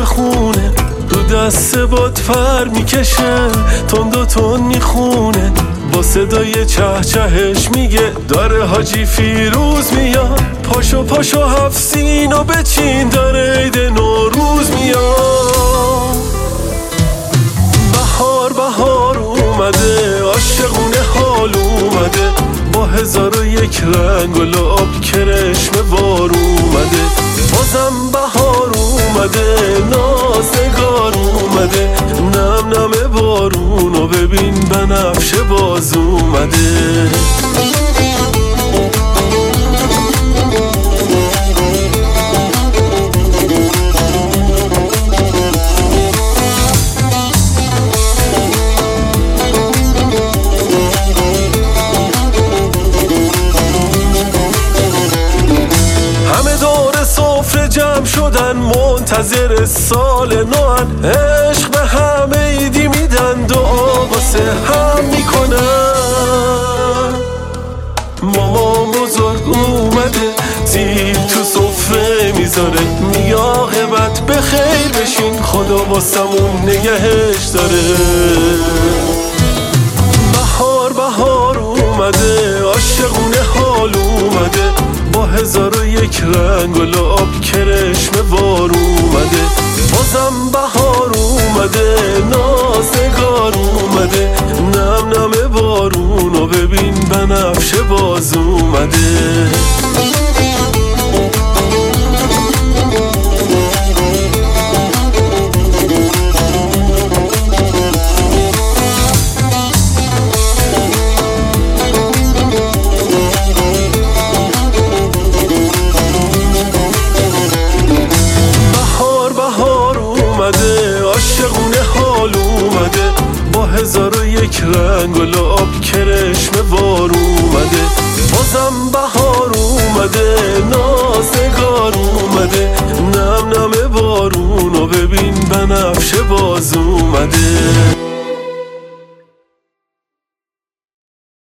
خونه رو دست باد پر میکشه، تند و تند میخونه، با صدای چه چهش میگه داره حاجی فیروز میاد. پاشو پاشو هفت سینو بچین، داره عید نوروز میاد. بهار بهار اومده، عاشقونه حال اومده، با 1001 رنگ و لعاب کرشم بار اومده. بازم بهار اومده، نازگار اومده، نم نم بارونو ببین بنفشه باز اومده. سفره جمع شدن منتظر سال نوان، عشق به همه ایدی میدن، دعا واسه هم میکنن. مامان بزرگ اومده، سیب تو سفره میذاره، میگه عاقبت به خیر بشین، خدا واسمون نگهش داره. بهار بهار اومده، عاشقونه حال اومده، با 1001 رنگ و لعاب کرشم بار اومده. بازم بهار اومده، نازگار اومده، نم نم بارونو ببین بنفشه باز اومده. عاشقونه حال اومده، با 1001 رنگ و لعاب کرشم بار اومده. بازم بهار اومده، نازگار اومده، نم نم بارونو ببین بنفشه باز اومده.